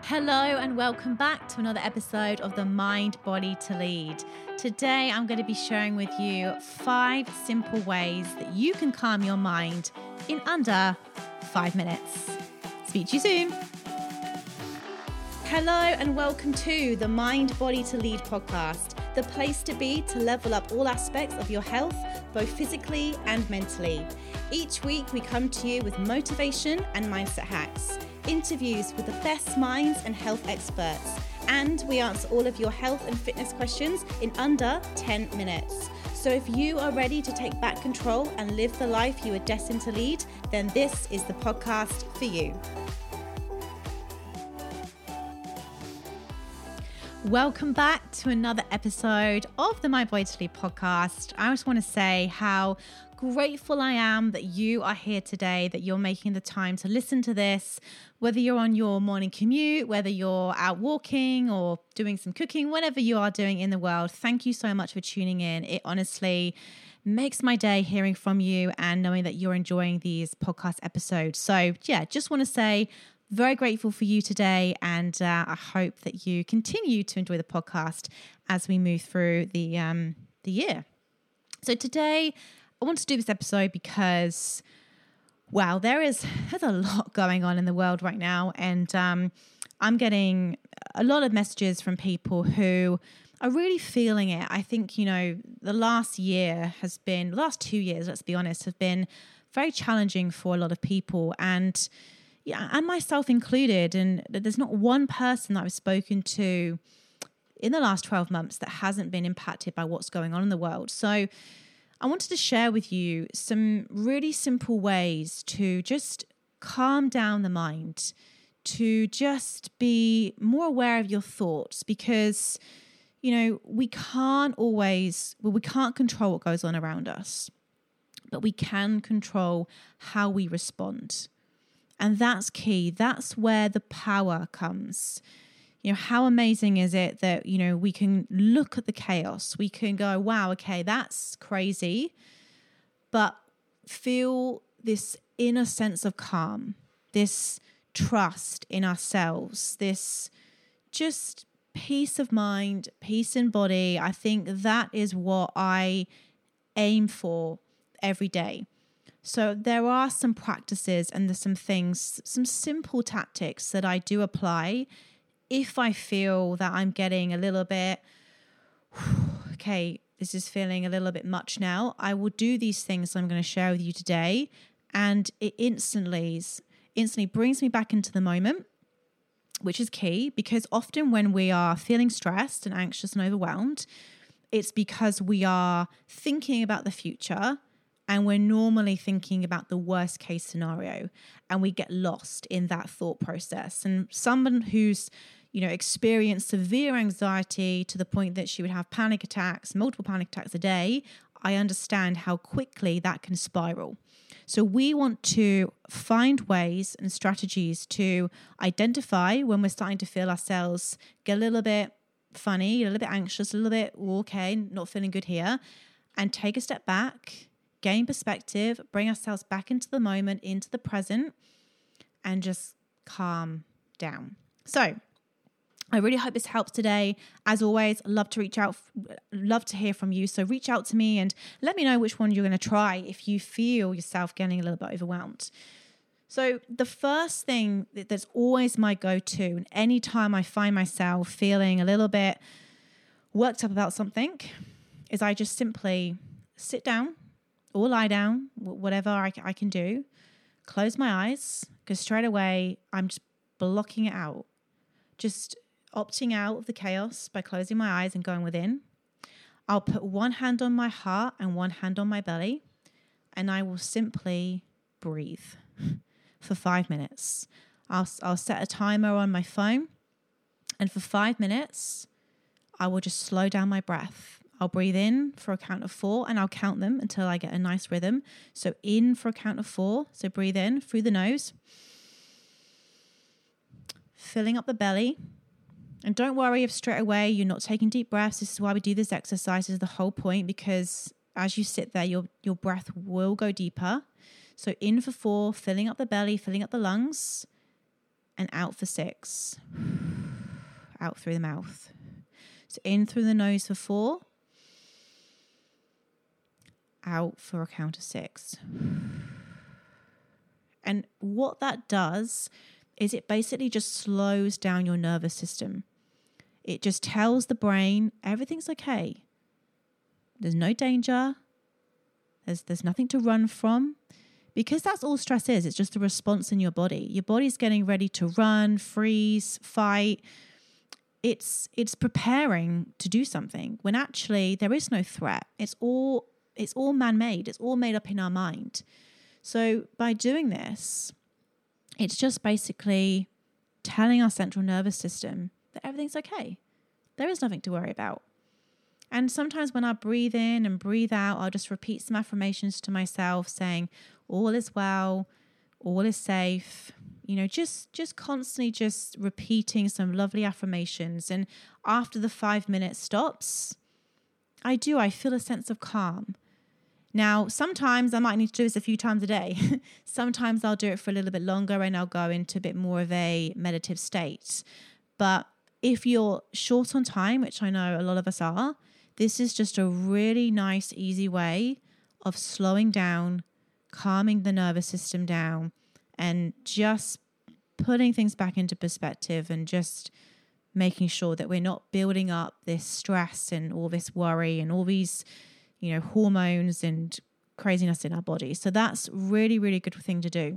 Hello and welcome back to another episode of the Mind Body to Lead. Today I'm going to be sharing with you 5 simple ways that you can calm your mind in under 5 minutes. Speak to you soon. Hello and welcome to the Mind Body to Lead podcast, the place to be to level up all aspects of your health, both physically and mentally. Each week we come to you with motivation and mindset hacks, interviews with the best minds and health experts, and we answer all of your health and fitness questions in under 10 minutes. So if you are ready to take back control and live the life you are destined to lead, then this is the podcast for you. Welcome back to another episode of the Mind Body to Lead podcast. I just want to say how grateful I am that you are here today, that you're making the time to listen to this, whether you're on your morning commute, whether you're out walking or doing some cooking, whatever you are doing in the world. Thank you so much for tuning in. It honestly makes my day hearing from you and knowing that you're enjoying these podcast episodes. So yeah, just want to say very grateful for you today, and I hope that you continue to enjoy the podcast as we move through the year. So today I want to do this episode because, wow, there's a lot going on in the world right now, and I'm getting a lot of messages from people who are really feeling it. I think, the last 2 years, let's be honest, have been very challenging for a lot of people, and myself included. And there's not one person that I've spoken to in the last 12 months that hasn't been impacted by what's going on in the world. So I wanted to share with you some really simple ways to just calm down the mind, to just be more aware of your thoughts, because, we can't control what goes on around us, but we can control how we respond. And that's key. That's where the power comes. How amazing is it that, we can look at the chaos. We can go, wow, okay, that's crazy. But feel this inner sense of calm, this trust in ourselves, this just peace of mind, peace in body. I think that is what I aim for every day. So there are some practices and there's some things, some simple tactics that I do apply if I feel that I'm getting a little bit, okay, this is feeling a little bit much now. I will do these things I'm going to share with you today, and it instantly brings me back into the moment, which is key, because often when we are feeling stressed and anxious and overwhelmed, it's because we are thinking about the future. And we're normally thinking about the worst case scenario, and we get lost in that thought process. And someone who's, experienced severe anxiety to the point that she would have multiple panic attacks a day, I understand how quickly that can spiral. So we want to find ways and strategies to identify when we're starting to feel ourselves get a little bit funny, a little bit anxious, a little bit, okay, not feeling good here, and take a step back, gain perspective, bring ourselves back into the moment, into the present, and just calm down. So I really hope this helps today. As always, love to hear from you. So reach out to me and let me know which one you're going to try if you feel yourself getting a little bit overwhelmed. So the first thing that's always my go-to, and anytime I find myself feeling a little bit worked up about something, is I just simply sit down or lie down, whatever I can do, close my eyes, because straight away I'm just blocking it out, just opting out of the chaos by closing my eyes and going within. I'll put one hand on my heart and one hand on my belly, and I will simply breathe for 5 minutes. I'll set a timer on my phone, and for 5 minutes, I will just slow down my breath. I'll breathe in for a count of 4, and I'll count them until I get a nice rhythm. So in for a count of 4. So breathe in through the nose, filling up the belly. And don't worry if straight away you're not taking deep breaths. This is why we do this exercise, is the whole point, because as you sit there, your breath will go deeper. So in for 4, filling up the belly, filling up the lungs, and out for 6. out through the mouth. So in through the nose for 4, out for a count of 6. And what that does is it basically just slows down your nervous system. It just tells the brain everything's okay. There's no danger. There's nothing to run from. Because that's all stress is. It's just a response in your body. Your body's getting ready to run, freeze, fight. It's preparing to do something when actually there is no threat. It's all man-made. It's all made up in our mind. So by doing this, it's just basically telling our central nervous system that everything's okay. There is nothing to worry about. And sometimes when I breathe in and breathe out, I'll just repeat some affirmations to myself saying, all is well, all is safe. You know, just constantly just repeating some lovely affirmations. And after the 5 minutes stops, I feel a sense of calm. Now, sometimes I might need to do this a few times a day. Sometimes I'll do it for a little bit longer and I'll go into a bit more of a meditative state. But if you're short on time, which I know a lot of us are, this is just a really nice, easy way of slowing down, calming the nervous system down, and just putting things back into perspective and just making sure that we're not building up this stress and all this worry and all these, hormones and craziness in our body. So that's really, really good thing to do.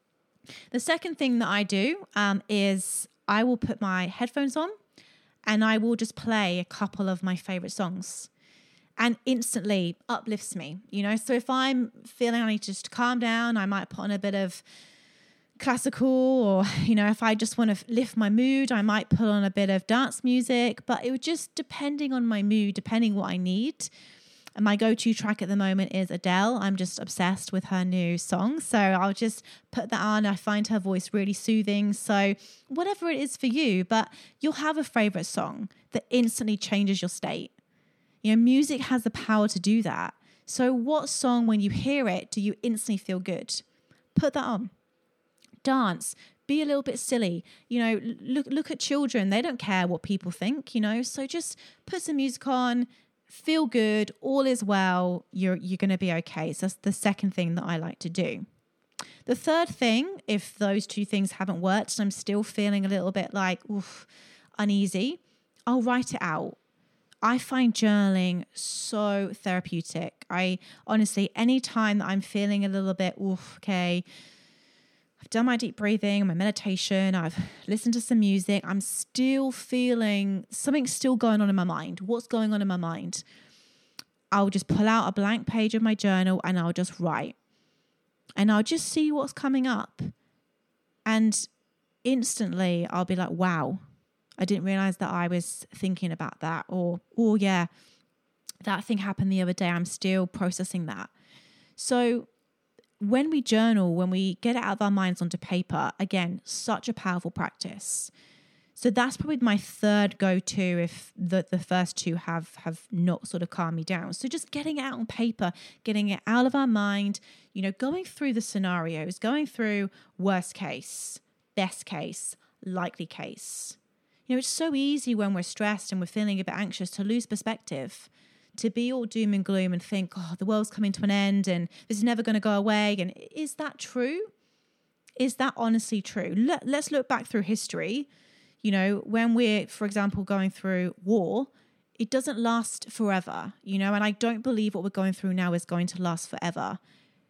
The second thing that I do is I will put my headphones on and I will just play a couple of my favorite songs, and instantly uplifts me, So if I'm feeling I need to just calm down, I might put on a bit of classical, or, if I just want to lift my mood, I might put on a bit of dance music, but it would just depending on my mood, depending what I need. And my go-to track at the moment is Adele. I'm just obsessed with her new song. So I'll just put that on. I find her voice really soothing. So whatever it is for you, but you'll have a favorite song that instantly changes your state. Music has the power to do that. So what song, when you hear it, do you instantly feel good? Put that on. Dance. Be a little bit silly. Look at children. They don't care what people think, So just put some music on. Feel good, all is well, you're going to be okay. So that's the second thing that I like to do. The third thing, if those two things haven't worked and I'm still feeling a little bit like uneasy, I'll write it out. I find journaling so therapeutic. I honestly, anytime that I'm feeling a little bit, okay, I've done my deep breathing, my meditation, I've listened to some music, I'm still feeling something's still going on in my mind. What's going on in my mind? I'll just pull out a blank page of my journal and I'll just write. And I'll just see what's coming up. And instantly I'll be like, wow, I didn't realize that I was thinking about that. Or, oh yeah, that thing happened the other day. I'm still processing that. So when we journal, when we get it out of our minds onto paper, again, such a powerful practice. So that's probably my third go-to if the first two have not sort of calmed me down. So just getting it out on paper, getting it out of our mind, going through the scenarios, going through worst case, best case, likely case. It's so easy when we're stressed and we're feeling a bit anxious to lose perspective, to be all doom and gloom and think, the world's coming to an end and this is never going to go away. And is that true? Is that honestly true? Let's look back through history. When we're, for example, going through war, it doesn't last forever, and I don't believe what we're going through now is going to last forever.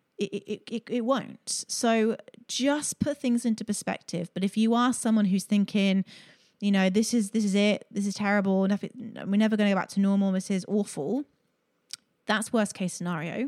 It won't. So just put things into perspective. But if you are someone who's thinking, this is it, this is terrible, we're never going to go back to normal, this is awful, that's worst case scenario.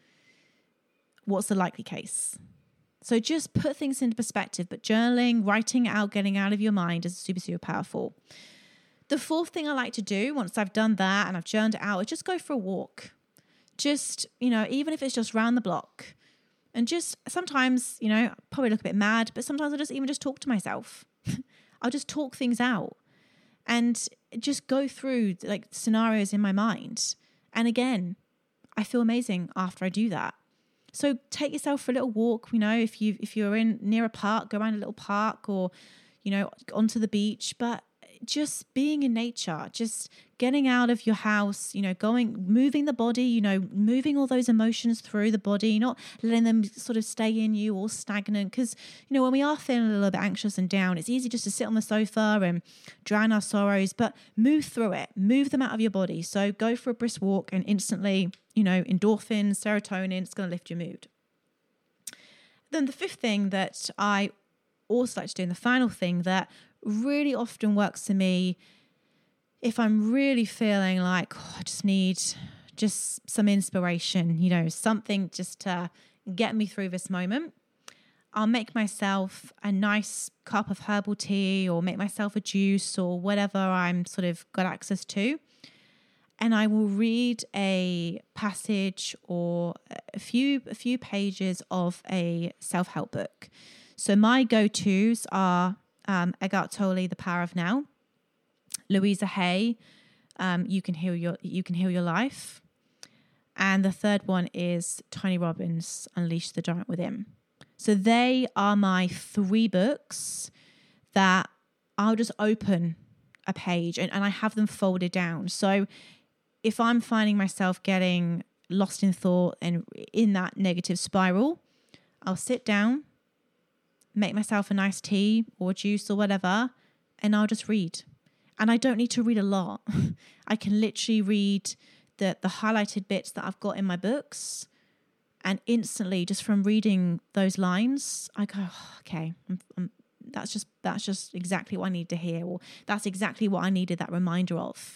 What's the likely case? So just put things into perspective, but journaling, writing out, getting out of your mind is super, super powerful. The fourth thing I like to do once I've done that and I've journaled it out is just go for a walk. Just, even if it's just round the block. And just sometimes, probably look a bit mad, but sometimes I just talk to myself. I'll just talk things out and just go through like scenarios in my mind. And again, I feel amazing after I do that. So take yourself for a little walk, if you're near a park, go around a little park or, onto the beach, but just being in nature, just getting out of your house, moving the body, moving all those emotions through the body, not letting them sort of stay in you all stagnant. Because, when we are feeling a little bit anxious and down, it's easy just to sit on the sofa and drown our sorrows, but move through it, move them out of your body. So go for a brisk walk and instantly, endorphins, serotonin, it's going to lift your mood. Then the fifth thing that I also like to do, and the final thing that really often works for me, if I'm really feeling like I just need just some inspiration, something just to get me through this moment, I'll make myself a nice cup of herbal tea or make myself a juice or whatever I'm sort of got access to. And I will read a passage or a few pages of a self-help book. So my go-tos are Eckhart Tolle, The Power of Now, Louisa Hay, You Can Heal Your Life, and the third one is Tony Robbins, Unleash the Giant Within. So they are my 3 books that I'll just open a page and I have them folded down. So if I'm finding myself getting lost in thought and in that negative spiral, I'll sit down, make myself a nice tea or juice or whatever, and I'll just read. And I don't need to read a lot. I can literally read the highlighted bits that I've got in my books, and instantly, just from reading those lines, I go, okay, that's just exactly what I need to hear, or that's exactly what I needed that reminder of.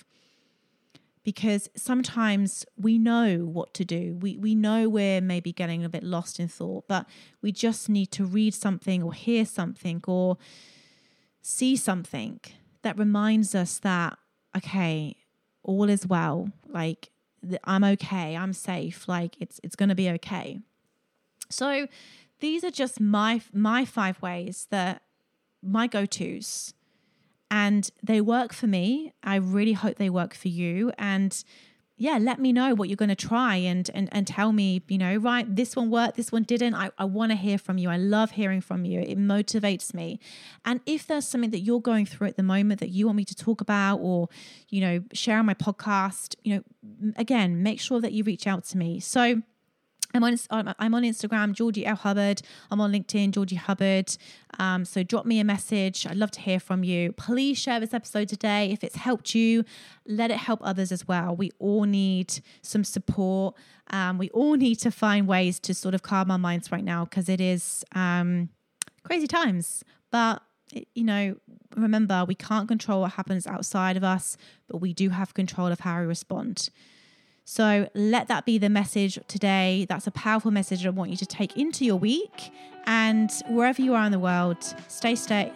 Because sometimes we know what to do. We know we're maybe getting a bit lost in thought, but we just need to read something or hear something or see something that reminds us that, okay, all is well. Like, I'm okay. I'm safe. Like, it's going to be okay. So these are just my 5 ways that my go-tos. And they work for me. I really hope they work for you. And yeah, let me know what you're going to try and tell me, right, this one worked, this one didn't. I want to hear from you. I love hearing from you. It motivates me. And if there's something that you're going through at the moment that you want me to talk about or, share on my podcast, again, make sure that you reach out to me. So I'm on Instagram, Georgie L. Hubbard. I'm on LinkedIn, Georgie Hubbard. So drop me a message. I'd love to hear from you. Please share this episode today. If it's helped you, let it help others as well. We all need some support. We all need to find ways to sort of calm our minds right now because it is crazy times. But, remember, we can't control what happens outside of us, but we do have control of how we respond. So let that be the message today. That's a powerful message I want you to take into your week. And wherever you are in the world, stay safe,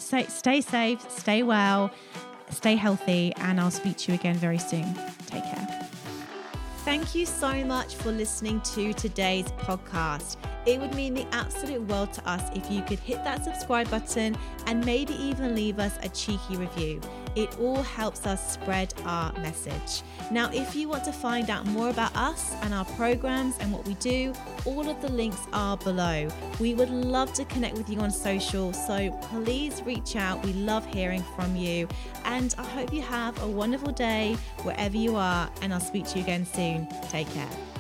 stay well, stay healthy, and I'll speak to you again very soon. Take care. Thank you so much for listening to today's podcast. It would mean the absolute world to us if you could hit that subscribe button and maybe even leave us a cheeky review. It all helps us spread our message. Now, if you want to find out more about us and our programs and what we do, all of the links are below. We would love to connect with you on social, so please reach out. We love hearing from you. And I hope you have a wonderful day wherever you are, and I'll speak to you again soon. Take care.